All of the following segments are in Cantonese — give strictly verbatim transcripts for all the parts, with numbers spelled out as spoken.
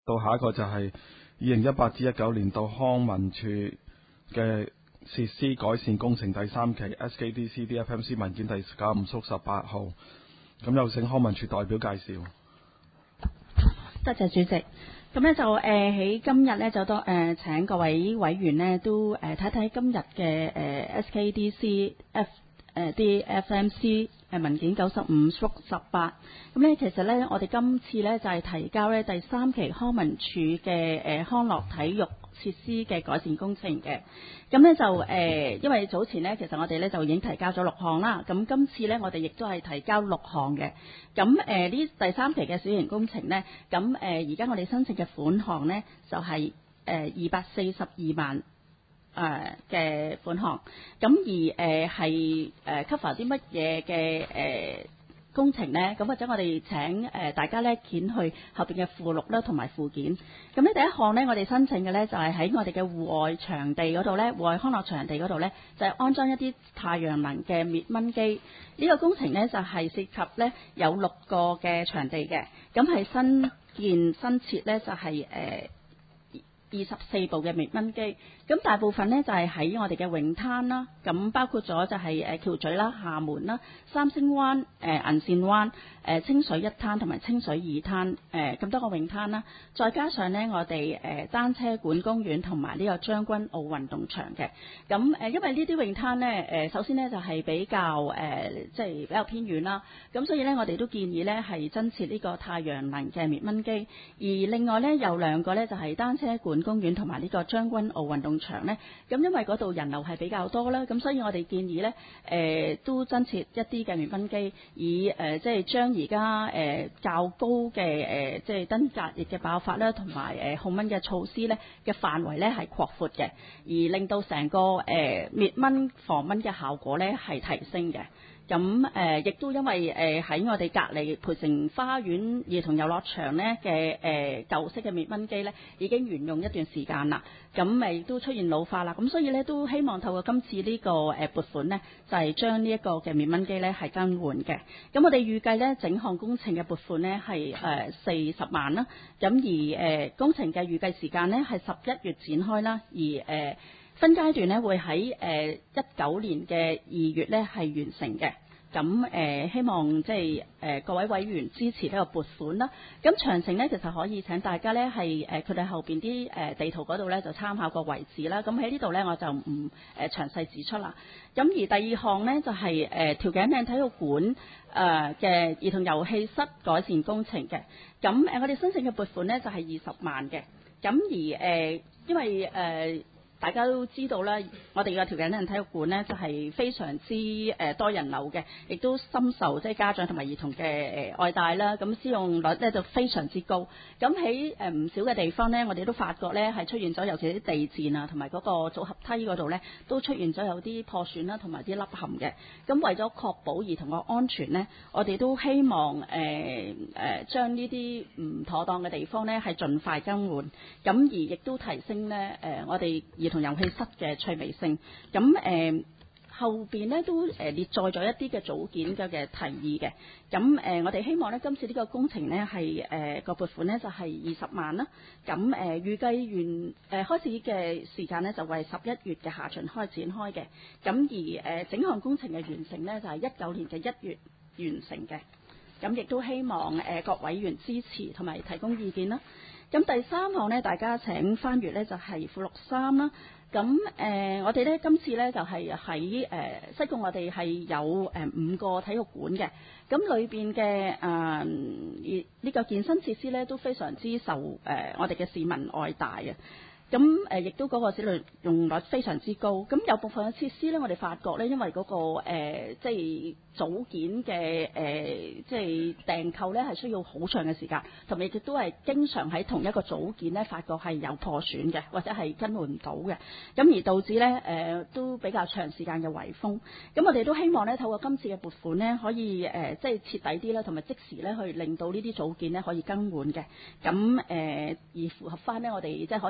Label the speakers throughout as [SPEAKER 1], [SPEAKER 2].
[SPEAKER 1] 到下一個就係二零一八至一九年度康文署嘅設施改善工程第三期 S K D C D F M C 文件第九五縮十八號，咁有請康文署代表介紹。
[SPEAKER 2] 多謝主席。咁咧就誒喺、呃、今日咧就多誒、呃、請各位委員呢都誒睇睇今日嘅誒 S K D C F 誒啲 F M C 誒文件九十五縮十八。咁咧其實咧我哋今次咧就係、是、提交咧第三期康文署嘅誒康樂體育設施嘅改善工程嘅。咁咧就誒、呃，因為早前咧，其實我哋咧就已經提交咗六項啦。咁今次咧，我哋亦都係提交六項嘅。咁誒呢第三期嘅小型工程咧，咁誒而家我哋申請嘅款項咧，就係誒二百四十二萬誒嘅款項。咁而誒係誒 cover 啲乜嘢嘅誒工程呢？咁或者我哋請誒大家咧掀去後邊嘅附錄啦，同埋附件。咁呢第一項呢，我哋申請嘅呢就係喺我哋嘅戶外場地嗰度呢，戶外康樂場地嗰度呢，就係安裝一啲太陽能嘅滅蚊機。呢個工程呢，就係涉及呢有六個嘅場地嘅，咁係新建新設呢，就係誒二十四部嘅滅蚊機。咁大部分呢，就係喺我哋嘅泳灘啦，咁包括咗就係誒橋咀啦、廈門啦、三星灣、誒銀線灣、誒清水一灘同埋清水二灘誒咁多個泳灘啦，再加上呢，我哋誒單車館公園同埋呢個將軍澳運動場嘅。咁誒因為呢啲泳灘呢，誒首先呢就係比較誒即係比較偏遠啦，咁所以呢，我哋都建議呢係增設呢個太陽能嘅滅蚊機。而另外呢，有兩個呢，就係單車館公園同埋呢個將軍澳運動場呢，咁因為嗰度人流係比較多啦，咁所以我哋建議呢，誒、呃、都增設一啲嘅滅蚊機，以誒、呃、即係將而家誒較高嘅誒、呃、即係登革熱嘅爆發啦，同埋誒控蚊嘅措施呢嘅範圍呢係擴闊嘅，而令到成個誒、呃、滅蚊防蚊嘅效果呢係提升嘅。咁誒亦都因為誒喺、呃、我哋隔離培成花園兒童遊樂場呢嘅誒、呃、舊式嘅滅蚊機呢已經沿用一段時間啦，咁誒亦都出現老化啦，咁所以呢，都希望透過今次呢、這個誒、呃、撥款呢，就係、是、將呢一個嘅滅蚊機呢係更換嘅。咁我哋預計呢，整項工程嘅撥款呢係誒四十萬啦，咁而誒、呃、工程嘅預計時間呢係十一月展開啦，而誒、呃分階段咧會喺誒一九年嘅二月咧係完成嘅，咁誒、呃、希望即係誒各位委員支持呢個撥款啦。咁詳情咧其實可以請大家咧係誒佢哋後邊啲誒地圖嗰度咧就參考個位置啦。咁喺呢度咧我就唔誒詳細指出啦。咁而第二項咧就係誒調景嶺體育館誒嘅兒童遊戲室改善工程嘅。咁誒我哋申請嘅撥款咧就係二十萬嘅。咁而誒、呃、因為誒。呃大家都知道啦，我哋嘅調景嶺體育館呢，就係非常之誒多人流嘅，亦都深受即係家長同埋兒童嘅誒愛戴啦。咁使用率咧就非常之高。咁喺誒唔少嘅地方呢，我哋都發覺呢係出現咗，尤其是啲地墊啊，同埋嗰個組合梯嗰度呢，都出現咗有啲破損啦，同埋啲凹陷嘅。咁為咗確保兒童嘅安全呢，我哋都希望誒誒將呢啲唔妥當嘅地方呢係盡快更換。咁而亦都提升呢誒、呃、我哋兒童遊戲室嘅趣味性，咁誒、呃、後邊咧都誒列載咗一啲嘅組件嘅嘅提議嘅，咁誒、呃、我哋希望咧今次呢個工程咧係誒個撥款咧就係二十萬啦，咁誒、呃、預計完誒、呃、開始嘅時間咧就為十一月嘅下旬開展開嘅，咁而誒、呃、整項工程嘅完成咧就係一九年嘅一月完成嘅，咁亦都希望誒、呃、各委員支持同埋提供意見啦。咁第三項呢，大家請翻閱呢就係附錄三啦。咁誒、呃，我哋呢今次呢就係喺誒西貢，我哋係有誒五個體育館嘅。咁裏邊嘅誒呢個健身設施呢，都非常之受誒、呃、我哋嘅市民愛戴嘅。咁誒亦都嗰個使用率非常之高。咁有部分嘅設施呢，我哋發覺呢，因為嗰、那個、呃、即係組件嘅誒、呃，即係訂購呢係需要好長嘅時間，同埋亦都係經常喺同一個組件呢，發覺係有破損嘅，或者係更換唔到嘅，咁而導致呢誒、呃、都比較長時間嘅圍封。咁我哋都希望呢，透過今次嘅撥款呢，可以誒、呃、即係徹底啲啦，同埋即時呢去令到呢啲組件呢可以更換嘅。咁誒、呃、而符合翻呢，我哋即係可以提供到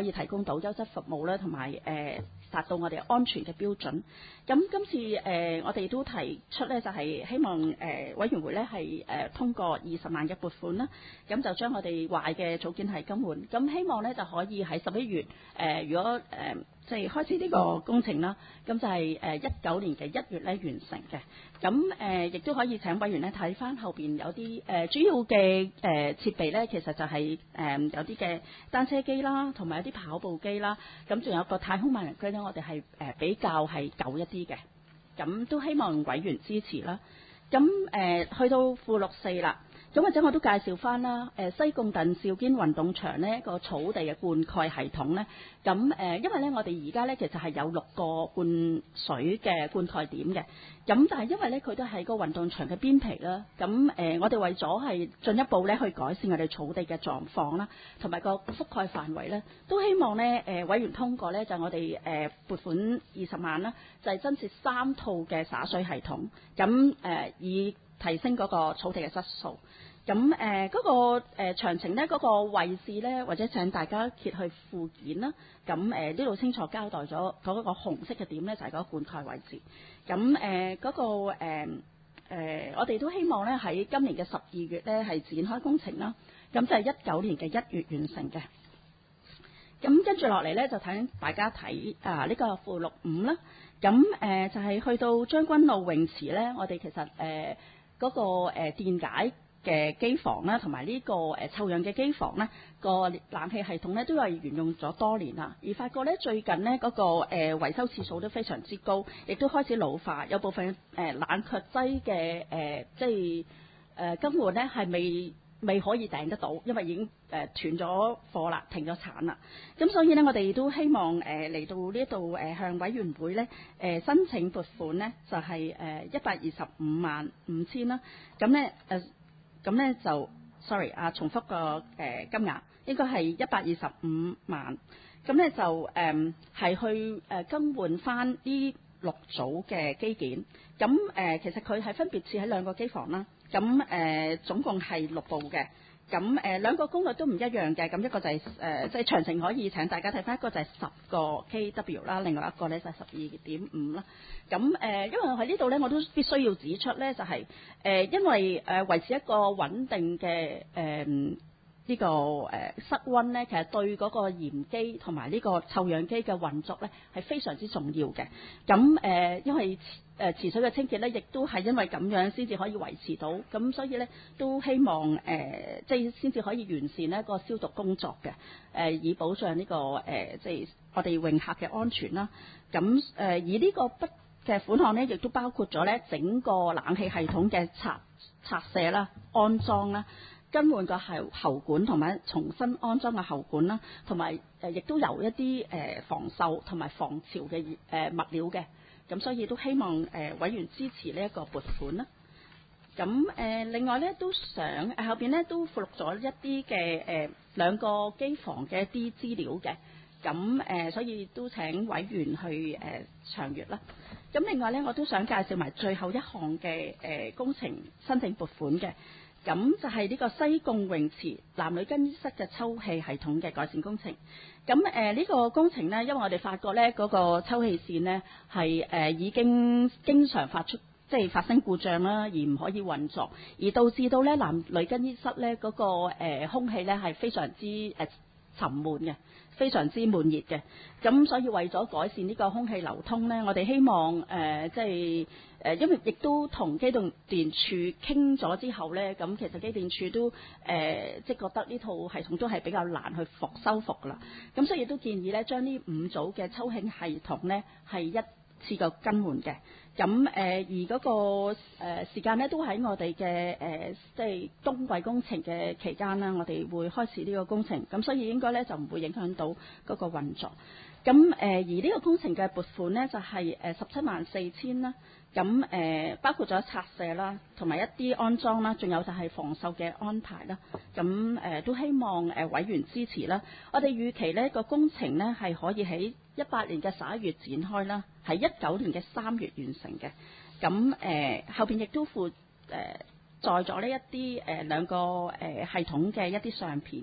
[SPEAKER 2] 到優質服務啦，同埋誒達到我哋安全嘅標準。咁今次誒、呃、我哋都提出咧，就係、是、希望誒、呃、委員會咧係誒通過二十萬嘅撥款啦，咁就將我哋壞嘅組件係更換。咁希望咧就可以喺十一月誒、呃，如果誒。呃即係開始呢個工程啦，咁就係誒一九年嘅一月咧完成嘅。咁誒亦都可以請委員咧睇翻後邊有啲誒、呃、主要嘅誒、呃、設備咧，其實就係、是、誒、呃、有啲嘅單車機啦，同埋有啲跑步機啦。咁仲有個太空萬人機咧，我哋係誒比較係舊一啲嘅。咁都希望委員支持啦。咁誒、呃、去到附錄四啦。咁或者我都介紹翻啦，誒西貢鄧肇堅運動場呢一個草地嘅灌溉系統呢，咁誒因為呢，我哋而家呢其實係有六個灌水嘅灌溉點嘅，咁但係因為呢，佢都係個運動場嘅邊皮啦，咁誒我哋為咗係進一步呢去改善我哋草地嘅狀況啦，同埋個覆蓋範圍呢，都希望呢誒委員通過呢，就係、我哋誒撥款二十萬啦，就係、增設三套嘅灑水系統，咁誒以提升嗰個草地嘅質素。咁誒嗰個誒、呃、詳情呢，嗰、那個位置呢，或者請大家揭去附件啦。咁誒呢度清楚交代咗嗰個紅色嘅點呢，就係、是、嗰個灌溉位置。咁誒嗰個誒、呃呃、我哋都希望呢，喺今年嘅十二月呢，係展開工程啦。咁就係一九年嘅一月完成嘅。咁跟住落嚟呢，就睇大家睇啊呢、這個附錄五啦。咁誒、呃、就係、是、去到將軍澳泳池呢，我哋其實誒嗰、呃那個誒、呃、電解嘅機房啦，同埋呢個誒臭氧嘅機房咧，個冷氣系統咧都係沿用咗多年啦。而發覺咧最近呢嗰、那個誒、呃、維修次數都非常之高，亦都開始老化，有部分誒、呃、冷卻劑嘅誒即係誒、呃、更換咧係未未可以訂得到，因為已經誒、呃、斷咗貨啦，停咗產啦。咁所以咧，我哋都希望誒嚟、呃、到呢度誒向委員會咧誒、呃、申請撥款咧，就係誒一百二十五萬五千啦。咁咧誒。咁咧就 sorry 啊，重複個誒、呃、金額應該係一百二十五萬。咁咧就誒係、呃、去誒、呃、更換翻呢六組嘅機件。咁誒、呃、其實佢係分別設喺兩個機房啦。咁誒、呃、總共係六部嘅。咁誒、呃、兩個功率都唔一樣嘅。咁一個就係誒即係詳情可以請大家睇翻，一個就係十個 K W 啦，另外一個咧就係十二點五啦。咁誒、呃，因為喺呢度咧，我都必須要指出咧，就係、是、誒、呃，因為誒、呃、維持一個穩定嘅誒呢個誒、呃、室溫咧，其實對嗰個鹽機同埋呢個臭氧機嘅運作咧係非常之重要嘅。咁誒、呃，因為誒池水嘅清潔咧，亦都係因為咁樣先至可以維持到。咁所以咧，都希望誒、呃、即係先至可以完善呢個消毒工作嘅，誒、呃、以保障呢、這個誒、呃、即係我哋泳客嘅安全啦。咁誒、呃、而呢個不嘅款項咧，亦都包括咗咧整個冷氣系統嘅拆拆卸啦、安裝啦、更換個喉喉管同埋重新安裝嘅喉管啦，同埋誒亦都有一啲誒、呃、防鏽同埋防潮嘅誒、呃、物料嘅。咁所以都希望誒、呃、委員支持呢一個撥款啦。咁誒、呃、另外咧都想誒、呃、後邊咧都附錄咗一啲嘅誒兩個機房嘅一啲資料嘅。咁誒、呃、所以都請委員去誒詳閱啦。咁另外咧我都想介紹埋最後一項嘅誒、呃、工程申請撥款嘅。咁就係呢個西貢泳池男女更衣室嘅抽氣系統嘅改善工程。咁誒呢個工程呢，因為我哋發覺呢嗰、那個抽氣扇呢係誒、呃、已經經常發出即係發生故障啦，而唔可以運作，而導致到呢男女更衣室呢嗰、那個誒、呃、空氣呢係非常之誒、呃、沉悶嘅，非常之悶熱嘅。咁所以為咗改善呢個空氣流通呢，我哋希望誒、呃、即係。誒，因為亦都同機動電處傾咗之後呢，咁其實機電處都誒、呃，即係覺得呢套系統都係比較難去復修復啦。咁所以亦都建議呢，將呢五組嘅抽氣系統呢係一次過更換嘅。咁誒、呃，而嗰、那個誒、呃、時間呢，都喺我哋嘅誒，即係冬季工程嘅期間啦，我哋會開始呢個工程。咁所以應該呢，就唔會影響到嗰個運作。咁誒、呃，而呢個工程嘅撥款呢，就係誒十七萬四千啦。咁誒、呃、包括咗拆卸啦，同埋一啲安裝啦，仲有就係防鏽嘅安排啦。咁誒、呃、都希望誒、呃、委員支持啦。我哋預期呢個工程呢係可以喺一八年嘅十一月展開啦，喺一九年嘅三月完成嘅。咁誒、呃、後邊亦都附誒載咗呢一啲誒兩個誒、呃、系統嘅一啲相片嘅。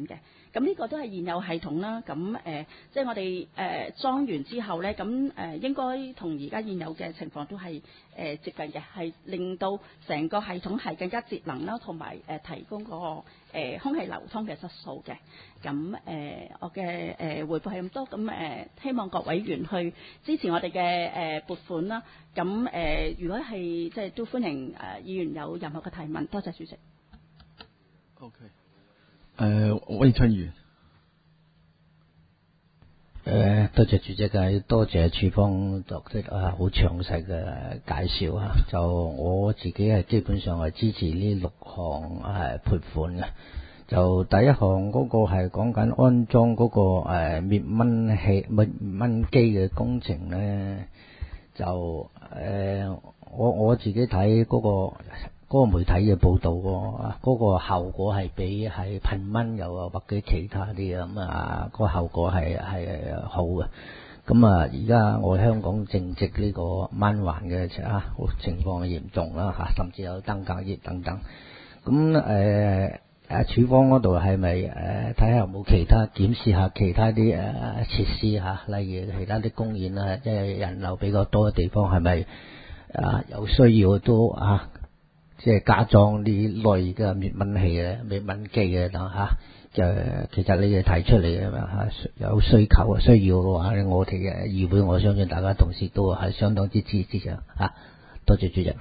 [SPEAKER 2] 咁呢個都係現有系統啦。咁誒、呃，即係我哋誒、呃、裝完之後咧，咁誒、呃、應該同而家現有嘅情況都係誒、呃、接近嘅，係令到成個系統係更加節能啦，同埋誒提供嗰、那個、呃、空氣流通嘅質素嘅。咁誒、呃，我嘅誒回報係咁多，咁誒、呃、希望各委員去支持我哋嘅誒撥款啦。咁誒、呃，如果係即係都歡迎誒、呃、議員有任何嘅提問，多謝主席。
[SPEAKER 1] OK。誒，溫春如。
[SPEAKER 3] 誒，多謝主席嘅，多謝處方作出啊好詳細嘅介紹啊。就我自己係基本上係支持呢六項係撥款嘅。就第一項嗰個係講緊安裝嗰個誒滅蚊器滅蚊機嘅工程咧，就誒我我自己睇嗰個嗰個媒體嘅報道喎，嗰個效果係比係噴蚊又啊或者其他啲咁啊，個效果係係好嘅。咁啊，而家我香港正值呢個蚊患嘅啊情況嚴重啦嚇，甚至有登革熱等等。咁誒。誒，處方嗰度係咪誒睇下有冇其他檢視下其他啲誒設施嚇，例如其他啲公園啊，即係人流比較多嘅地方，係咪啊有需要都啊，即係加裝啲類嘅滅蚊器嘅滅蚊機嘅等嚇？就其實你哋提出嚟嘅嘛嚇，有需求啊需要嘅話咧，我哋嘅議會我相信大家同事都係相當之支持嘅嚇。多謝主席。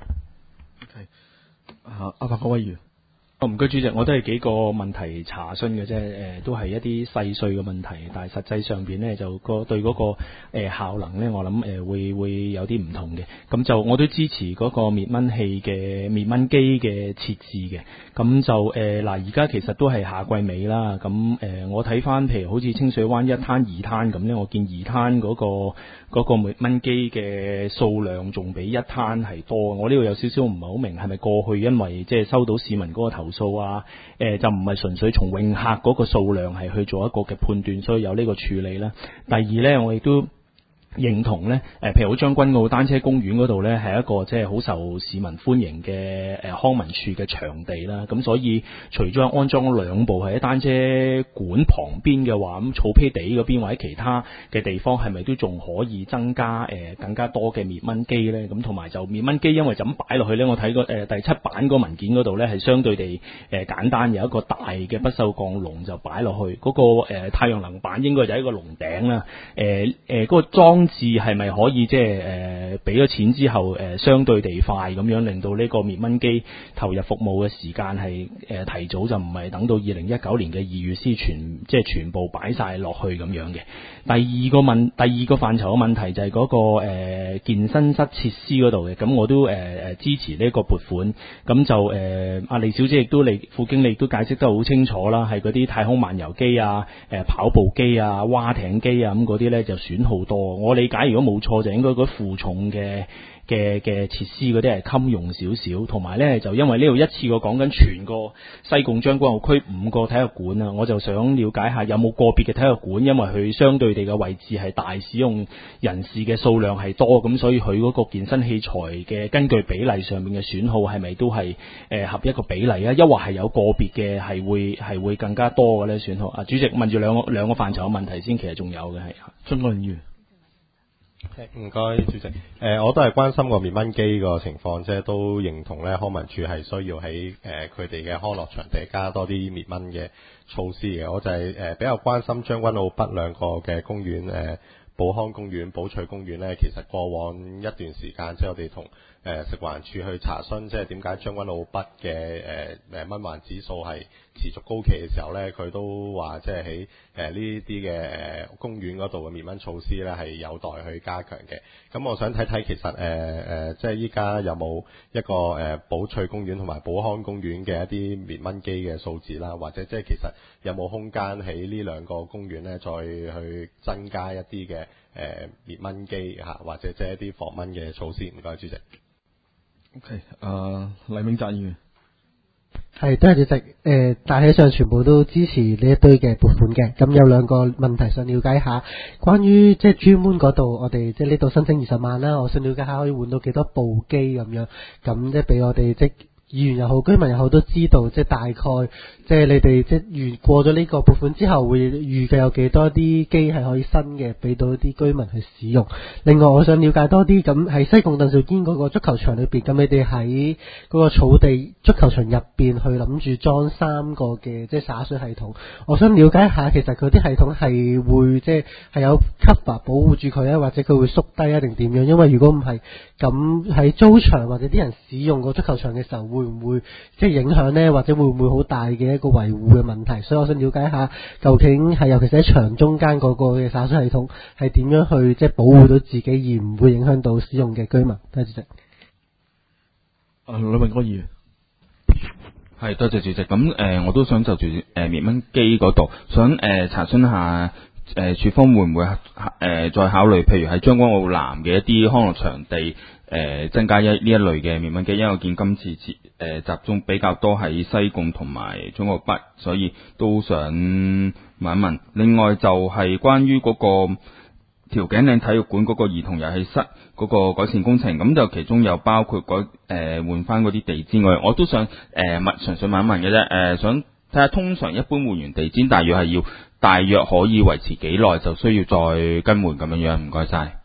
[SPEAKER 1] OK，啊，阿白國委員。
[SPEAKER 4] 唔該主席，我都係幾個問題查詢嘅啫，誒、呃、都係一啲細碎嘅問題，但係實際上邊咧就個對嗰、那個誒、呃、效能咧，我諗誒、呃、會會有啲唔同嘅。咁就我都支持嗰個滅蚊器嘅滅蚊機嘅設置嘅。咁就誒嗱，而家其實都係夏季尾啦。咁誒、呃、我睇翻譬如好似清水灣一灘二灘咁咧，我見二灘嗰個嗰、那個滅蚊機嘅數量仲比一灘係多。我呢度有少少唔係好明，係咪過去因為即係收到市民嗰個投數啊，誒、呃、就唔係純粹從泳客嗰個數量係去做一個嘅判斷，所以有呢個處理啦。第二呢，我亦都認同呢，誒譬如將軍澳單車公園嗰度呢，係一個即係好受市民歡迎嘅誒康文署嘅場地啦。咁所以除咗安裝兩部喺單車館旁邊嘅話，咁草皮地嗰邊或者其他嘅地方係咪都仲可以增加誒、呃、更加多嘅滅蚊機呢？咁同埋就滅蚊機，因為就咁擺落去呢，我睇過誒第七版個文件嗰度呢，係相對地誒、呃、簡單，有一個大嘅不鏽鋼籠就擺落去，嗰、那個誒、呃、太陽能板應該就喺個籠頂啦。誒誒嗰個裝置係咪可以即係誒俾咗錢之後誒、呃、相對地快咁樣，令到呢個滅蚊機投入服務嘅時間係誒、呃、提早，就唔係等到二零一九年嘅二月先全即係全部擺晒落去咁樣嘅。第二個問第二個範疇嘅問題就係嗰、那個誒、呃、健身室設施嗰度嘅，咁我都誒誒、呃、支持呢個撥款。咁就誒阿、呃、李小姐亦都李副經理都解釋得好清楚啦，係嗰啲太空漫遊機啊、誒、呃、跑步機啊、蛙艇機啊咁嗰啲咧就損耗多。我理解如果冇錯就應該嗰負重嘅嘅嘅設施嗰啲係襟用少少，同埋咧就因為呢度一次過講緊全個西貢將軍澳區五個體育館啊，我就想了解下有冇個別嘅體育館，因為佢相對地嘅位置係大，使用人士嘅數量係多，咁所以佢嗰個健身器材嘅根據比例上面嘅損耗係咪都係誒、呃、合一個比例啊？抑或係有個別嘅係會係會更加多嘅咧損耗啊？主席問住兩個兩個範疇嘅問題先，其實仲有嘅係
[SPEAKER 1] 鍾國元。
[SPEAKER 5] 唔該，主席。誒、呃，我都係關心個滅蚊機個情況，即係都認同咧，康文署係需要喺誒佢哋嘅康樂場地加多啲滅蚊嘅措施嘅。我就係、是、誒、呃、比較關心將軍澳北兩個嘅公園，誒、呃、寶康公園、寶翠公園咧，其實過往一段時間，即係我哋同誒食環署去查詢，即係點解將軍澳北嘅誒誒蚊患指數係持續高企嘅時候咧，佢都話即係喺誒呢啲嘅誒公園嗰度嘅滅蚊措施咧係有待去加強嘅。咁我想睇睇其實誒誒、呃、即係依家有冇一個誒寶翠公園同埋寶康公園嘅一啲滅蚊機嘅數字啦，或者即係其實有冇空間喺呢兩個公園咧再去增加一啲嘅誒滅蚊機嚇，或者即係一啲防蚊嘅措施。唔該，主席。
[SPEAKER 1] OK，誒黎明澤議員。
[SPEAKER 6] 係，多謝主席。誒、呃，大體上全部都支持呢一堆嘅撥款嘅。咁有兩個問題想了解下，關於即係專門嗰度，我哋即係呢度申請二十萬啦。我想了解下可以換到幾多部機咁樣，咁即係俾我哋即議員又好，居民又好，都知道即係大概即係你哋即係預過咗呢個撥款之後，會預計有幾多啲機係可以新嘅俾到啲居民去使用。另外，我想了解多啲，咁喺西貢鄧肇堅嗰個足球場裏邊，咁你哋喺嗰個草地足球場入邊去諗住裝三個嘅即係灑水系統。我想了解下，其實佢啲系統係會即係係有 cover 保護住佢啊，或者佢會縮低啊定點樣？因為如果唔係，咁喺租場或者啲人使用個足球場嘅時候，會唔會即係影響呢？或者會唔會好大嘅一個維護嘅問題？所以我想了解下，究竟係尤其是喺場中間嗰個嘅灑水系統係點樣去即係保護到自己，而唔會影響到使用嘅居民。多謝主席。
[SPEAKER 1] 啊，呂明光議員。
[SPEAKER 7] 係，多謝主席。咁誒、呃，我都想就住誒滅蚊機嗰度，想誒、呃、查詢下。誒，署、呃、方會唔會誒、呃、再考慮，譬如喺將軍澳南嘅一啲康樂場地，誒、呃、增加一呢一類嘅滅蚊機，因為我見今次誒、呃、集中比較多喺西貢同埋中澳北，所以都想問一問。另外就係關於嗰個調景嶺體育館嗰個兒童遊戲室嗰個改善工程，咁就其中有包括改誒換翻嗰啲地氈外，我都想誒問、呃，純粹問一問嘅啫，誒、呃、想睇下通常一般換完地氈，大約係要。大約可以維持幾耐就需要再更換咁樣樣，唔該晒。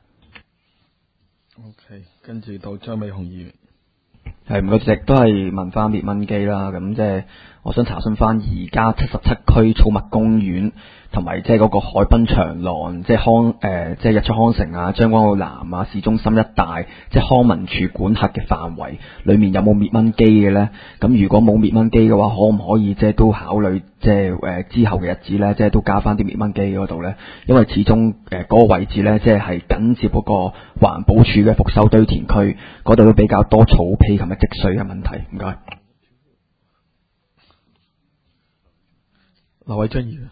[SPEAKER 1] OK， 跟住到張美雄議員。
[SPEAKER 8] 係唔該，主席都係問翻滅蚊機啦。咁即係我想查詢翻而家七十七區寵物公園同埋即係嗰個海濱長廊，即係康誒，即係日出康城啊、將軍澳南啊、市中心一帶，即係康文署管轄嘅範圍裏面有冇滅蚊機嘅咧？咁如果冇滅蚊機嘅話，可唔可以即係都考慮即係誒之後嘅日子咧，即係都加翻啲滅蚊機嗰度咧？因為始終誒嗰個位置咧，即係係緊接嗰個環保署嘅復修堆填區，嗰度都比較多草皮同埋積水嘅問題。唔該。
[SPEAKER 1] 劉偉章議員。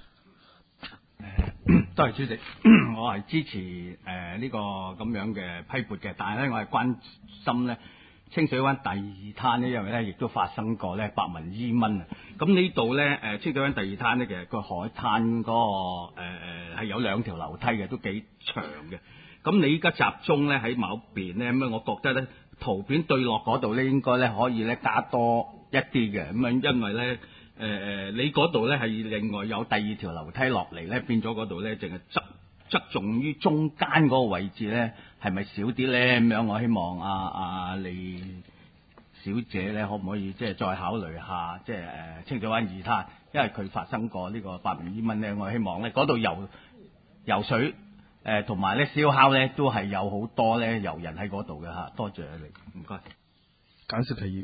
[SPEAKER 9] 多謝主席，我係支持誒呢、呃這個咁樣嘅批撥嘅，但係咧我係關心咧清水灣第二灘呢，因為咧亦都發生過咧白紋伊蚊啊。咁呢度咧誒清水灣第二灘咧，其實個海灘嗰、那個誒誒係有兩條樓梯嘅，都幾長嘅。咁你依家集中咧喺某邊咧，咁我覺得咧圖片對落嗰度咧應該咧可以咧加多一啲嘅，咁啊因為咧。誒誒、呃，你嗰度咧係另外有第二條樓梯落嚟咧，變咗嗰度咧淨係側側重於中間嗰個位置咧，係咪少啲咧？咁樣我希望阿阿李小姐咧，可唔可以即係再考慮下，即係誒清水灣二灘，因為佢發生過呢個白紋伊蚊咧，我希望咧嗰度游游水誒同埋咧燒烤咧都係有好多咧遊人喺嗰度嘅嚇。多謝你，唔該。
[SPEAKER 1] 簡少奇議員。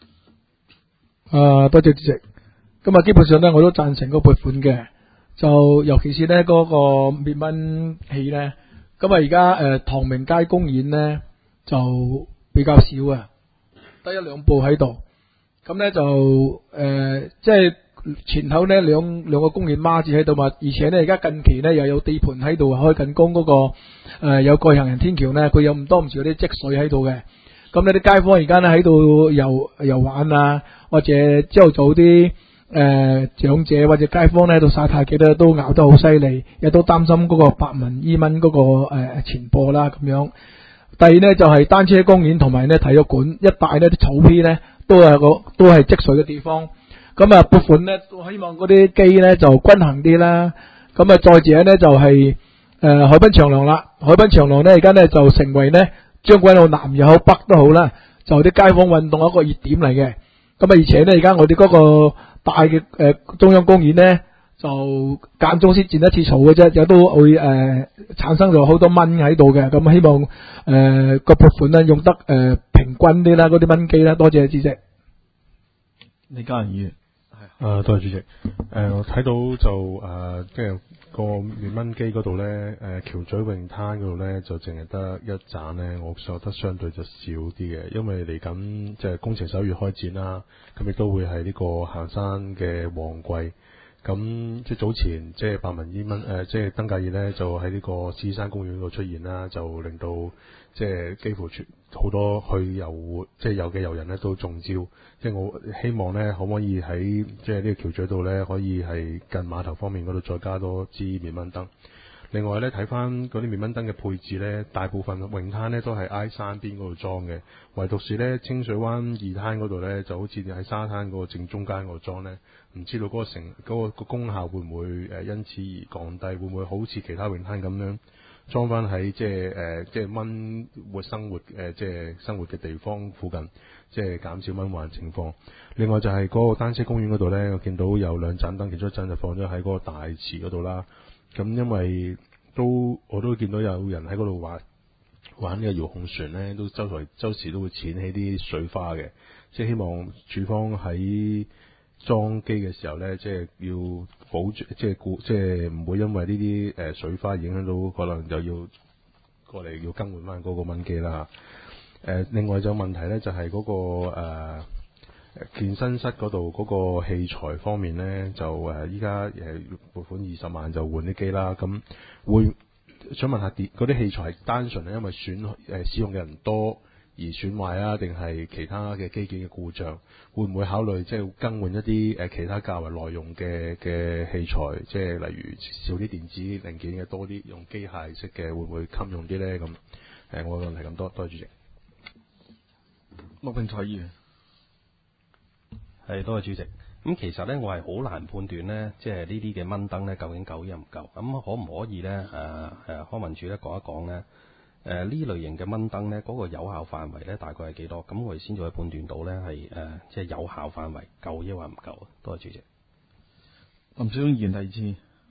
[SPEAKER 10] 啊，多謝主席。咁啊，基本上咧我都贊成個撥款嘅，就尤其是咧嗰個滅蚊器咧，咁啊而家誒唐明街公園咧就比較少啊，得一兩部喺度，咁咧就誒即係前後咧兩兩個公園孖住喺度嘛，而且咧而家近期咧又有地盤喺度開緊工，嗰個誒、呃、有個行人天橋咧，佢有唔多唔少啲積水喺度嘅，咁呢啲街坊而家咧喺度遊遊玩啊，或者朝頭早啲。誒、呃，長者或者街坊咧喺度曬太極咧，都咬得好犀利，亦都擔心嗰個白紋伊蚊嗰個誒傳播啦咁樣。第二咧就係、是、單車公園同埋咧體育館一帶呢啲草皮咧都係個都係積水嘅地方。咁啊撥款咧都希望嗰啲機咧就均衡啲啦。咁啊再者咧就係、是、誒、呃、海濱長廊啦，海濱長廊咧而家咧就成為咧將軍澳南又好北都好啦，就啲街坊運動一個熱點嚟嘅。咁啊而且咧而家我哋嗰、那個大嘅誒、呃、中央公園咧，就間中先剪一次草嘅啫，有都會誒、呃、產生咗好多蚊喺度嘅。咁希望誒個撥款咧用得誒、呃、平均啲啦，嗰啲蚊機啦。多謝主席。
[SPEAKER 1] 李家仁議員。
[SPEAKER 5] 係啊，多謝主席。誒、呃，我睇到就誒，即、呃、係個滅蚊機嗰度咧，誒、呃、橋咀泳灘嗰度咧就淨係得一盞咧，我覺得相對就少啲嘅，因為嚟緊即係工程首月開展啦，咁亦都會係呢個行山嘅旺季。咁即係早前即係白紋伊蚊誒，即係登革熱咧，就喺呢個獅子山公園度出現啦，就令到即係幾乎全好多去遊即係遊嘅遊人咧都中招。即係我希望咧，可唔可以喺即係呢個橋咀度咧，可以係近碼頭方面嗰度再加多支滅蚊燈。
[SPEAKER 11] 另外咧，睇翻嗰啲滅蚊燈嘅配置咧，大部分泳灘咧都係挨山邊嗰度裝嘅，唯獨是咧清水灣二灘嗰度咧，就好似喺沙灘嗰個正中間嗰度裝咧，唔知道嗰個成嗰、嗰個個功效會唔會誒因此而降低？會唔會好似其他泳灘咁樣裝翻喺即係誒即係蚊活生活誒、呃、即係生活嘅地方附近，即係減少蚊患情況。另外就係嗰個單車公園嗰度咧，我見到有兩盞燈，其中一盞就放咗喺嗰個大池嗰度啦。咁因為都我都見到有人喺嗰度玩玩呢個遙控船咧，都周圍周時都會濺起啲水花嘅，即係希望署方喺裝機嘅時候咧，即係要保住，即係顧，即係唔會因為呢啲誒水花影響到，可能就要過嚟要更換翻嗰個蚊機啦。誒、呃，另外就問題咧，就係、是、嗰、那個誒、呃、健身室嗰度嗰個器材方面咧，就誒依家誒撥款二十萬就換啲機啦。咁會想問下啲嗰啲器材係單純係因為選誒、呃、使用嘅人多而損壞啊，定係其他嘅機件嘅故障？會唔會考慮即係更換一啲誒、呃、其他較為耐用嘅嘅器材，即係例如少啲電子零件嘅，多啲用機械式嘅，會唔會襟用啲咧？咁誒、呃，我嘅問題咁多，多謝主席。
[SPEAKER 1] 陸炳才議員，
[SPEAKER 5] 係多謝主席。咁其實咧，我係好難判斷咧，即係呢啲嘅蚊燈咧，究竟夠抑唔夠？咁可唔可以咧？誒、呃、誒，康文署咧講一講咧，誒、呃、呢類型嘅蚊燈咧，嗰、那個有效範圍咧，大概係幾多？咁我哋先至可以判斷到咧，係誒、呃、即係有效範圍夠抑或唔夠啊？多謝主席。
[SPEAKER 1] 林少聰議員第二次，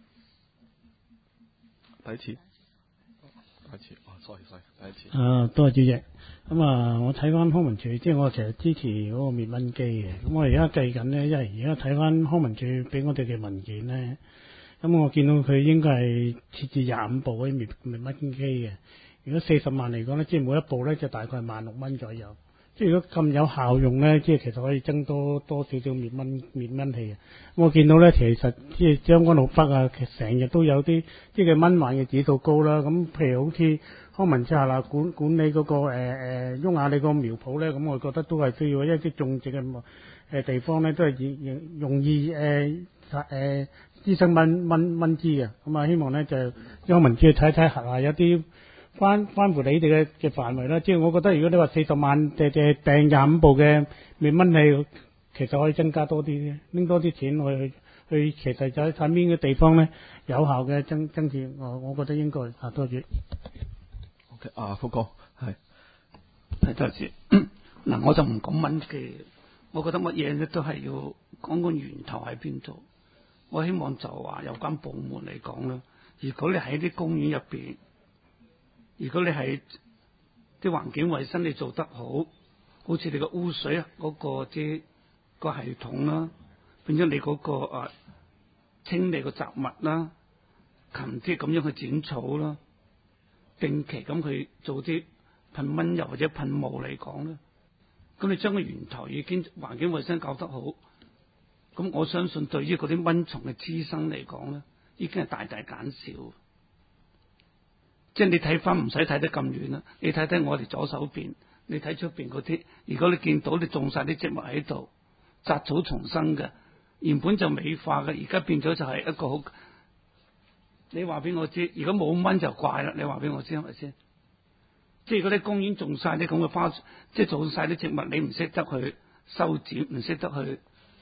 [SPEAKER 1] 第一次，第一次，哦 sorry sorry，第一次。
[SPEAKER 12] 啊，多謝主席。咁啊，我睇翻康文署，即係我成日支持嗰個滅蚊機嘅。咁我而家計緊呢，因為而家睇翻康文署俾我哋嘅文件呢，咁我見到佢應該係設置廿五部嗰啲滅滅蚊機嘅。如果四十萬嚟講呢，即係每一部呢，就大概係萬六蚊左右。即係如果咁有效用呢，即係其實可以增多多少少滅蚊滅蚊器嘅。我見到呢，其實即係將軍澳北啊，其實成日都有啲即係蚊患嘅指數高啦。咁譬如好似康文署啦，管管理嗰、那個誒誒雍雅里個苗圃咧，咁我覺得都係需要一啲種植嘅誒地方咧，都係容易誒誒滋生蚊蚊蚊滋嘅。咁啊，希望咧就康文署睇睇下有啲關關乎你哋嘅嘅範圍啦。即係我覺得，如果你話四十萬誒誒訂廿五部嘅滅蚊器，其實可以增加多啲嘅，拎多啲錢去去去，其實就喺睇邊嘅地方咧有效嘅增增設，我我覺得應該啊，多謝。
[SPEAKER 1] 啊，福哥係
[SPEAKER 13] 係多謝。嗱，我就唔講蚊嘅，我覺得乜嘢咧都係要講個源頭喺邊度。我希望就話有關部門嚟講啦，如果你喺啲公園入邊，如果你係啲環境衛生你做得好，好似你個污水嗰個即個系統啦，變咗你嗰個誒清理個雜物啦，勤啲咁樣去剪草啦。定期咁去做啲噴蚊油或者噴霧嚟講咧，咁你將個源頭已經環境衛生搞得好，咁我相信對於嗰啲蚊蟲嘅滋生嚟講咧，已經係大大減少。即係你睇翻唔使睇得咁遠啦，你睇睇我哋左手邊，你睇出邊嗰啲，如果你見到你種晒啲植物喺度，雜草叢生嘅，原本就美化嘅，而家變咗就係一個好。你話俾我知，如果冇蚊就怪啦。你話俾我知係咪先？即係嗰啲公園種晒啲咁嘅花，即係種晒啲植物，你唔識得去修剪，唔識得去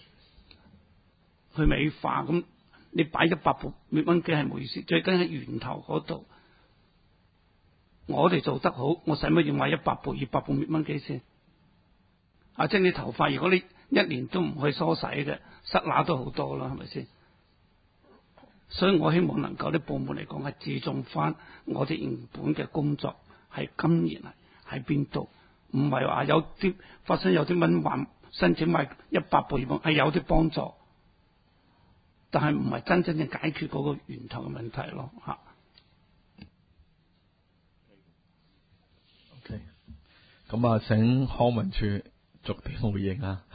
[SPEAKER 13] 去美化，咁你擺一百部滅蚊機係冇意思。最緊喺源頭嗰度，我哋做得好，我使乜要買一百部、二百部滅蚊機先？啊，即係你頭髮，如果你一年都唔去梳洗嘅，虱乸都好多啦，係咪先？所以我希望能夠啲部門嚟講係注重翻我哋原本嘅工作係今年係喺邊度，唔係話有啲發生有啲蚊患申請買一百部係有啲幫助，但係唔係真正嘅解決嗰個源頭嘅問題咯吓。
[SPEAKER 1] OK，咁啊，請康文署逐啲回應啊。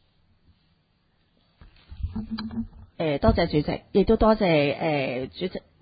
[SPEAKER 2] 誒、呃，多謝主席，亦都多謝誒、呃、主席。佢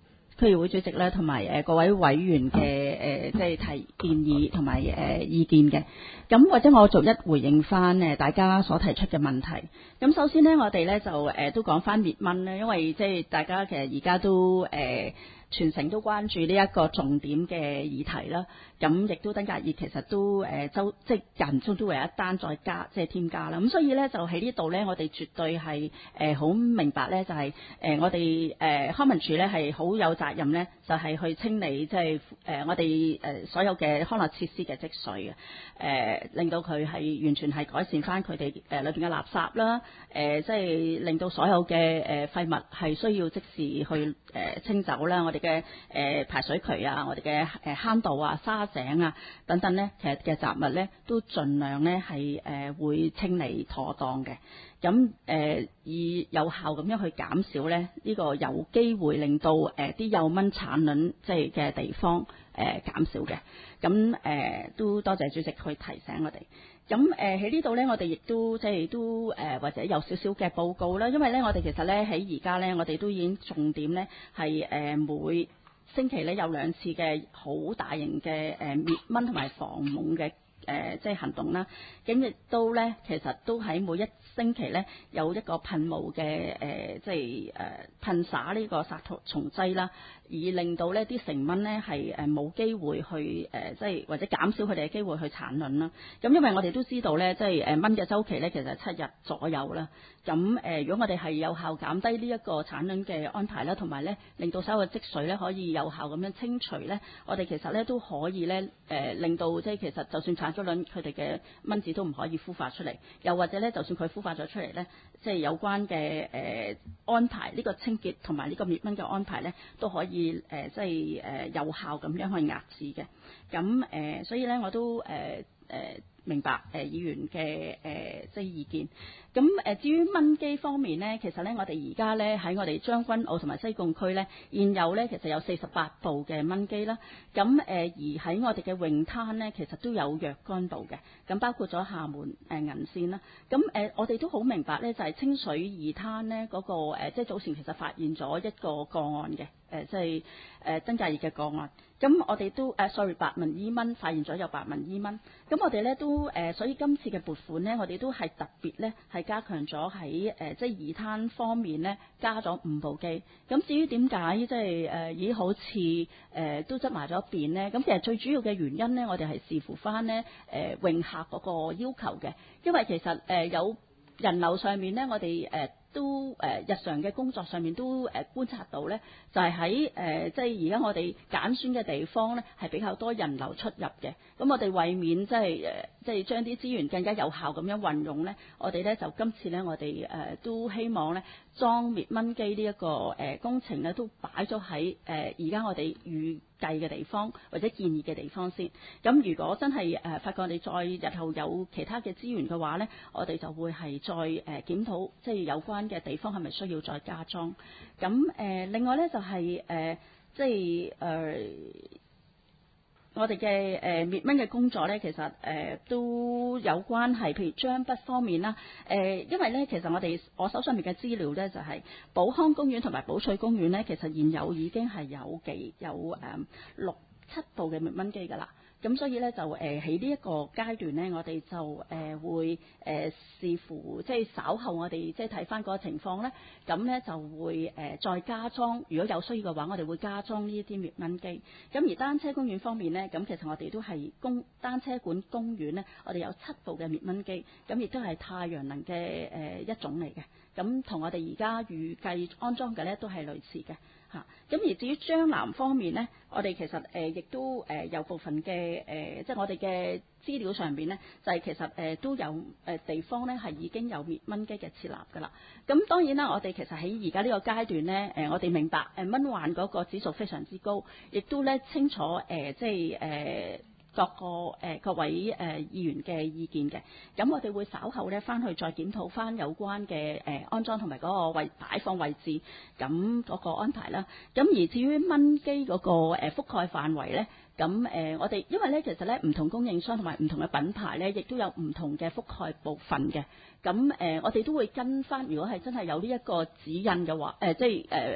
[SPEAKER 2] 區議會主席咧，同埋誒各位委員嘅誒、呃、即係提建議同埋誒意見嘅。咁或者我逐一回應翻誒大家所提出嘅問題。咁首先呢，我哋咧就誒、呃、都講翻滅蚊咧，因為即係大家其實而家都誒。呃全城都關注呢一個重點嘅議題啦，咁亦都登革熱其實都誒周即係間中都會有一單再加即係添加啦，咁所以咧就喺呢度咧，我哋絕對係誒好明白咧，就係、是、誒、呃、我哋誒康文署咧係好有責任咧，就係、是、去清理即係誒我哋誒所有嘅康樂設施嘅積水嘅，誒、呃、令到佢係完全係改善翻佢哋誒裏邊嘅垃圾啦，誒即係令到所有嘅誒廢物係需要即時去誒、呃、清走啦，我哋嘅誒排水渠啊，我哋嘅誒坑道啊、沙井啊等等咧，其實嘅雜物咧都盡量咧係誒會清理妥當嘅。咁誒、呃、以有效咁樣去減少咧呢、呢個有機會令到誒啲幼蚊產卵即係嘅地方誒、呃、減少嘅。咁誒、呃、都多謝主席去提醒我哋。咁誒喺呢度咧，我哋亦都即係都誒、呃、或者有少少嘅報告啦，因為咧我哋其實咧喺而家咧，我哋都已經重點咧係誒每星期咧有兩次嘅好大型嘅誒滅蚊同埋防蟎嘅誒即係行動啦。咁亦都咧其實都喺每一星期咧有一個噴霧嘅誒即係誒噴灑呢個殺蟲劑啦，以令到呢啲成蚊咧係誒冇機會去誒即係或者減少佢哋嘅機會去產卵啦。咁因為我哋都知道咧，即係誒蚊嘅週期咧其實係七日左右啦。咁誒如果我哋係有效減低呢一個產卵嘅安排啦，同埋咧令到所有嘅積水咧可以有效咁樣清除咧，我哋其實咧都可以咧誒令到即係其實就算產咗卵，佢哋嘅蚊子都唔可以孵化出嚟，又或者咧就算佢孵化咗出嚟咧，即係有關嘅誒安排呢個清潔同埋呢個滅蚊嘅安排咧都可以誒即係誒有效咁樣去壓制嘅。咁誒所以咧我都誒誒明白誒議員嘅誒即係意見。咁誒至於蚊機方面咧，其實咧我哋而家咧喺我哋將軍澳同埋西貢區咧現有咧其實有四十八部嘅蚊機啦。咁誒而喺我哋嘅泳灘咧，其實都有若干部嘅。咁包括咗廈門誒銀線啦。咁誒我哋都好明白咧，就係清水二灘咧嗰個誒即係早前其實發現咗一個個案嘅誒即係誒登革熱嘅個案。咁我哋都誒 sorry 白紋伊蚊發現咗有白紋伊蚊。咁我哋咧都誒所以今次嘅撥款咧，我哋都係特別咧係加強咗喺誒即係二灘方面咧加咗五部機。咁至於點解即係誒已好似誒、呃、都執埋咗一邊咧？咁其實最主要嘅原因咧，我哋係視乎翻咧誒泳客嗰個要求嘅，因為其實誒、呃、有人流上面咧，我哋誒。呃都誒、呃、日常嘅工作上面都誒、呃、觀察到咧，就係喺誒即係而家我哋揀選嘅地方咧，係比較多人流出入嘅。咁我哋為免即係誒即係將啲資源更加有效咁樣運用咧，我哋咧就今次咧我哋誒、呃、都希望咧裝滅蚊機呢一個誒、呃、工程咧都擺咗喺誒而家我哋預計嘅地方或者建議嘅地方先。咁如果真係誒、呃、發覺我哋再日後有其他嘅資源嘅話咧，我哋就會係再誒、呃、檢討即係有關嘅地方係咪需要再加裝？咁誒、呃，另外咧就係、是、誒、呃，即係誒、呃，我哋嘅誒滅蚊嘅工作咧，其實誒、呃、都有關係，譬如張筆方面啦，誒、呃，因為咧其實我哋我手上面嘅資料咧就係、是、寶康公園同埋寶翠公園咧，其實現有已經係有幾有誒、呃、六七部嘅滅蚊機㗎啦。咁所以咧就誒喺呢一個階段咧，我哋就誒、呃、會誒、呃、視乎即係稍後我哋即係睇翻嗰個情況咧，咁咧就會誒、呃、再加裝，如果有需要嘅話，我哋會加裝呢啲滅蚊機。咁而單車公園方面咧，咁其實我哋都係公單車館公園咧，我哋有七部嘅滅蚊機，咁亦都係太陽能嘅誒、呃、一種嚟嘅。咁同我哋而家預計安裝嘅咧都係類似嘅。咁而至於將南方面呢，我哋其實誒亦、呃、都誒、呃、有部分嘅誒、呃，即係我哋嘅資料上邊呢，就係、是、其實誒、呃、都有誒地方呢係已經有滅蚊機嘅設立㗎啦。咁當然啦，我哋其實喺而家呢個階段呢，誒、呃、我哋明白誒蚊患嗰個指數非常之高，亦都咧清楚誒、呃、即係誒。呃各個誒、呃、各位誒、呃、議員嘅意見嘅，咁我哋會稍後咧翻去再檢討翻有關嘅誒、呃、安裝同埋嗰個位擺放位置，咁嗰個安排啦。咁而至於蚊機嗰個誒、呃、覆蓋範圍咧，咁誒、呃、我哋因為咧其實咧唔同供應商同埋唔同嘅品牌咧，亦都有唔同嘅覆蓋部分嘅。咁誒、呃、我哋都會跟翻，如果係真係有呢一個指引嘅話，誒、呃、即係誒。呃即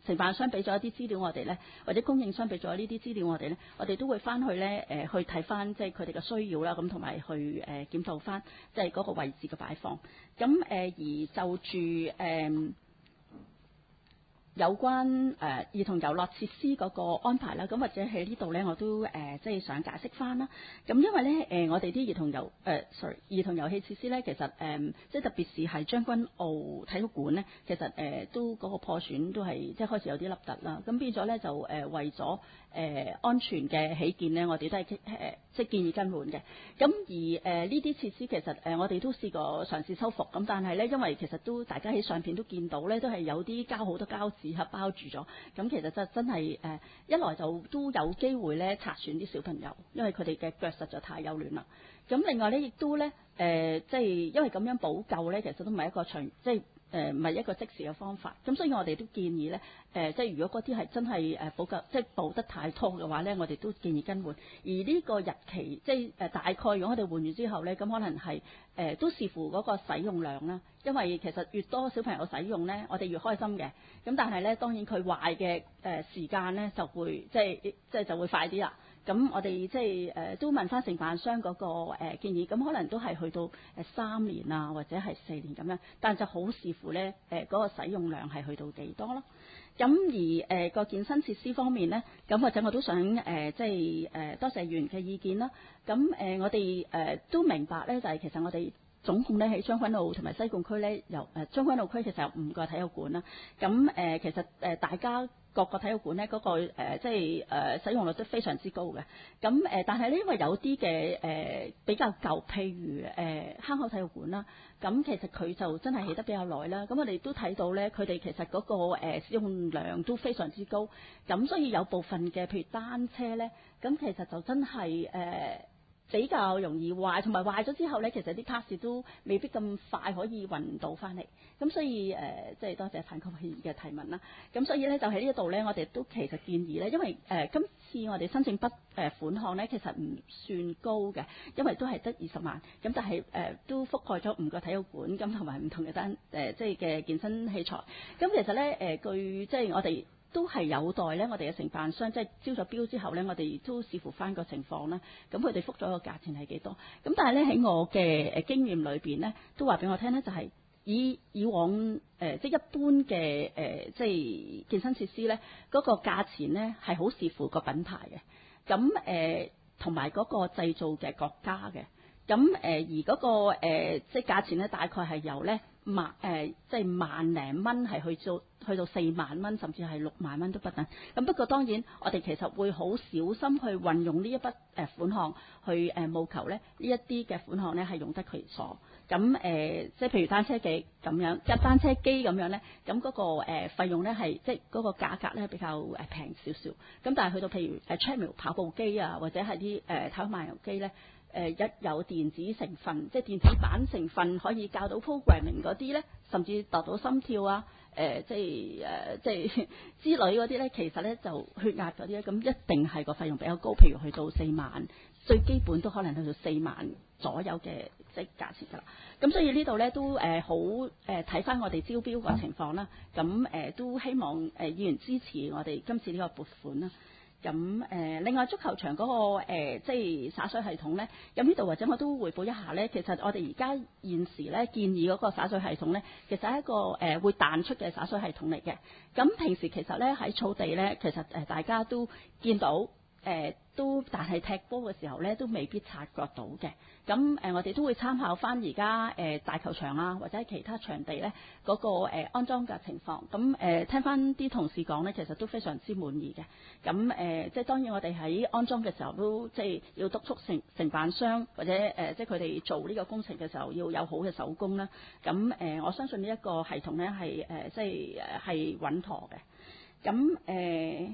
[SPEAKER 2] 承辦商俾咗一啲資料我哋咧，或者供應商俾咗呢啲資料我哋咧，我哋都會翻去咧誒、呃、去睇翻即係佢哋嘅需要啦，咁同埋去誒、呃、檢討翻即係嗰個位置嘅擺放。咁誒、呃、而就住誒。呃有關誒、呃、兒童遊樂設施嗰個安排啦，咁或者喺呢度咧，我都誒、呃、即係想解釋翻啦。咁因為咧誒、呃，我哋啲兒童遊誒、呃、sorry 兒童遊戲設施咧，其實誒、呃、即係特別是係將軍澳體育館咧，其實誒、呃、都嗰個破損都係即係開始有啲凹凸啦。咁變咗咧就誒、呃、為咗誒、呃、安全嘅起見咧，我哋都係誒、呃、即係建議更換嘅。咁而誒呢啲設施其實誒、呃、我哋都試過嘗試修復，咁但係咧因為其實都大家喺相片都見到咧，都係有啲膠好多膠紙盒包住咗，咁其實就真係誒、呃、一來就都有機會咧擦損啲小朋友，因為佢哋嘅腳實在太幼嫩啦。咁另外咧亦都咧誒即係因為咁樣補救咧，其實都唔係一個長即係誒唔係一個即時嘅方法。咁所以我哋都建議咧誒、呃、即係如果嗰啲係真係誒補救即係補得太拖嘅話咧，我哋都建議更換。而呢個日期即係誒大概如果我哋換完之後咧，咁可能係誒、呃、都視乎嗰個使用量啦。因為其實越多小朋友使用咧，我哋越開心嘅。咁但係咧，當然佢壞嘅誒時間咧就會即係即係就會快啲啦。咁我哋即係誒都問翻承辦商嗰個誒建議，咁可能都係去到誒三年啊，或者係四年咁樣，但就好視乎咧誒嗰個使用量係去到幾多咯。咁而誒個、呃、健身設施方面咧，咁或者我都想誒、呃、即係誒、呃、多謝議員嘅意見啦。咁誒、呃、我哋誒、呃、都明白咧，就係、是、其實我哋總共咧喺將軍澳同埋西貢區咧，由誒將軍澳區其實有五個體育館啦。咁誒、呃、其實誒大家各個體育館咧嗰個誒、呃、即係誒、呃、使用率都非常之高嘅。咁誒、呃、但係咧因為有啲嘅誒比較舊，譬如誒、呃、坑口體育館啦，咁其實佢就真係起得比較耐啦。咁我哋都睇到咧，佢哋其實嗰個誒使用量都非常之高。咁所以有部分嘅譬如單車咧，咁其實就真係誒。呃比較容易壞，同埋壞咗之後呢，其實啲卡士都未必咁快可以運到翻嚟。咁所以誒，即、呃、係多謝范國議員嘅提問啦。咁所以呢，就喺呢一度呢，我哋都其實建議呢，因為誒、呃、今次我哋申請筆誒款項呢，其實唔算高嘅，因為都係得二十萬。咁但係誒、呃、都覆蓋咗五個體育館，咁同埋唔同嘅單誒即係嘅健身器材。咁其實呢，誒、呃、據即係我哋。都係有待咧，我哋嘅承辦商即係招咗標之後咧，我哋都視乎翻個情況啦。咁佢哋覆咗個價錢係幾多？咁但係咧喺我嘅誒經驗裏邊咧，都話俾我聽咧，就係、是、以以往誒、呃、即係一般嘅誒、呃、即係健身設施咧，嗰、那個價錢咧係好視乎個品牌嘅。咁誒同埋嗰個製造嘅國家嘅。咁誒、呃、而嗰、那個、呃、即係價錢咧，大概係由咧萬誒即係萬零蚊係去做去到四萬蚊，甚至係六萬蚊都不等。咁不過當然，我哋其實會好小心去運用呢一筆誒款項去誒務求咧呢一啲嘅款項咧係用得其所。咁誒、呃、即係譬如單車機咁樣，即係單車機咁樣咧，咁嗰、那個誒、呃、費用咧係即係嗰個價格咧比較誒平少少。咁但係去到譬如誒 treadmill 跑步機啊，或者係啲誒體育漫遊機咧。誒一、呃、有電子成分，即係電子版成分可以教到 programming 嗰啲咧，甚至度到心跳啊，誒、呃、即係誒、呃、即係之類嗰啲咧，其實咧就血壓嗰啲咧，咁一定係個費用比較高，譬如去到四萬，最基本都可能去到四萬左右嘅即係價錢㗎啦。咁所以呢度咧都誒好誒睇返我哋招標個情況啦，咁誒、呃、都希望誒、呃、議員支持我哋今次呢個撥款啦。咁誒、呃，另外足球場嗰、那個、呃、即係灑水系統咧，咁呢度或者我都彙報一下咧。其實我哋而家現時咧建議嗰個灑水系統咧，其實係一個誒、呃、會彈出嘅灑水系統嚟嘅。咁平時其實咧喺草地咧，其實誒大家都見到誒、呃、都，但係踢波嘅時候咧都未必察覺到嘅。咁誒、呃，我哋都會參考翻而家誒大球場啊，或者其他場地咧嗰、那個、呃、安裝嘅情況。咁誒、呃、聽翻啲同事講咧，其實都非常之滿意嘅。咁誒、呃，即係當然我哋喺安裝嘅時候都即係要督促承承辦商或者誒、呃，即係佢哋做呢個工程嘅時候要有好嘅手工啦。咁誒、呃，我相信呢一個系統咧係誒，即係誒係穩妥嘅。咁誒、呃，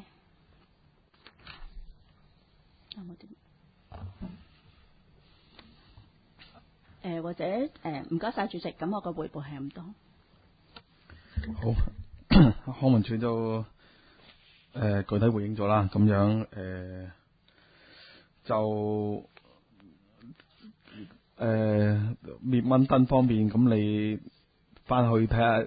[SPEAKER 2] 有冇啲？誒、呃、或者誒唔該晒主席，咁我個彙報係咁多。
[SPEAKER 1] 好，康文署就誒、呃、具體回應咗啦，咁樣誒、呃、就誒滅蚊燈方面，咁你翻去睇下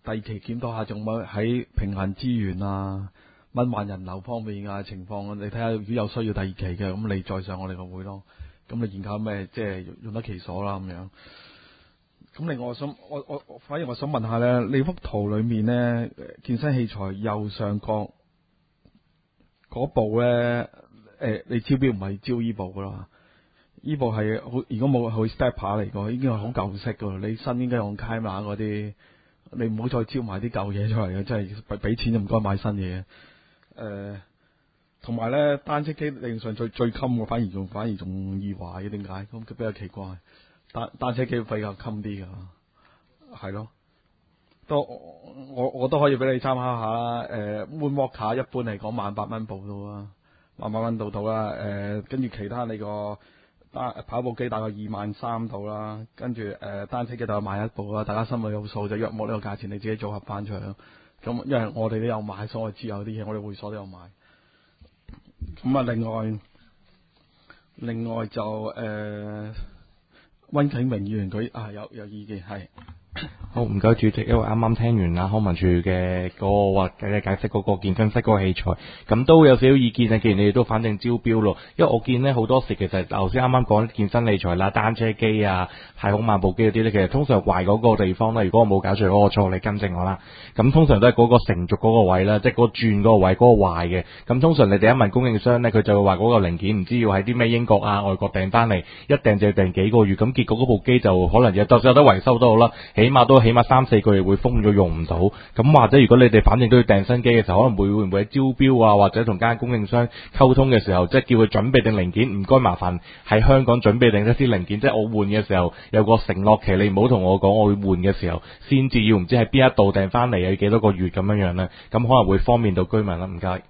[SPEAKER 1] 第二期檢討下，仲有喺平衡資源啊、蚊患人流方面啊情況，你睇下如果有需要第二期嘅，咁你再上我哋個會咯。咁你研究咩，即係用得其所啦咁樣。咁另外我想我我反而我想問下咧，你幅圖裏面咧健身器材右上角嗰部咧，誒、呃、你招標唔係招依部噶啦，依部係好如果冇好 stepper 嚟個，已經係好舊式噶啦。你新應該用 Kima 嗰啲，你唔好再招埋啲舊嘢出嚟嘅，真係俾俾錢就唔該買新嘢。誒、呃，同埋咧單車機理論上最最襟嘅，反而仲反而仲易壞嘅，點解？咁比較奇怪。單單車機比較襟啲噶，係咯，都我我都可以俾你參考下啦。誒、呃、Moonwalker 一般嚟講萬八蚊部到啦，萬八蚊到到啦。誒、呃，跟住其他你個單跑步機大概二萬三到啦，跟住誒單車機大概萬一部啦。大家心裏有數，就約莫呢個價錢，你自己組合翻出嚟咯。咁因為我哋都有買，所以我知有啲嘢，我哋會所都有買。咁啊，另外另外就誒。呃溫啟明議員佢啊有有意見係。
[SPEAKER 14] 好，唔該主席，因為啱啱聽完啊康文署嘅嗰個或嘅解釋嗰個健身室嗰個器材，咁都有少少意見啊。既然你哋都反正招標咯，因為我見咧好多時其實頭先啱啱講健身器材啦、單車機啊、太空漫步機嗰啲咧，其實通常壞嗰個地方咧，如果我冇搞錯嗰個錯，你更正我啦。咁通常都係嗰個成軸嗰個位啦，即係嗰個轉嗰個位嗰個壞嘅。咁通常你哋一問供應商咧，佢就會話嗰個零件唔知要喺啲咩英國啊、外國訂翻嚟，一訂就要訂幾個月，咁結果嗰部機就可能有就算有得維修都好啦，起碼都起碼三四個月會封咗用唔到，咁或者如果你哋反正都要訂新機嘅時候，可能會會唔會喺招標啊，或者同間供應商溝通嘅時候，即係叫佢準備定零件，唔該麻煩喺香港準備定一啲零件，即係我換嘅時候有個承諾期，你唔好同我講我會換嘅時候，先至要唔知喺邊一度訂翻嚟，要幾多個月咁樣樣咧，咁可能會方便到居民啦，唔該。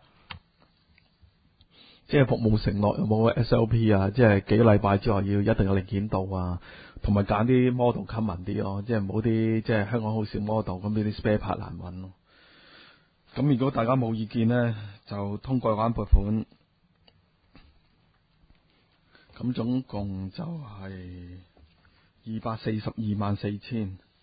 [SPEAKER 1] 即係服務承諾有冇 S L P 啊？即係幾個禮拜之後要一定有零件到啊，同埋揀啲 model common 啲咯，即係唔好啲即係香港好少 model 咁，呢啲 spare part 難揾咯。咁如果大家冇意見呢，就通過嗰間撥款，咁總共就係二百四十二萬四千。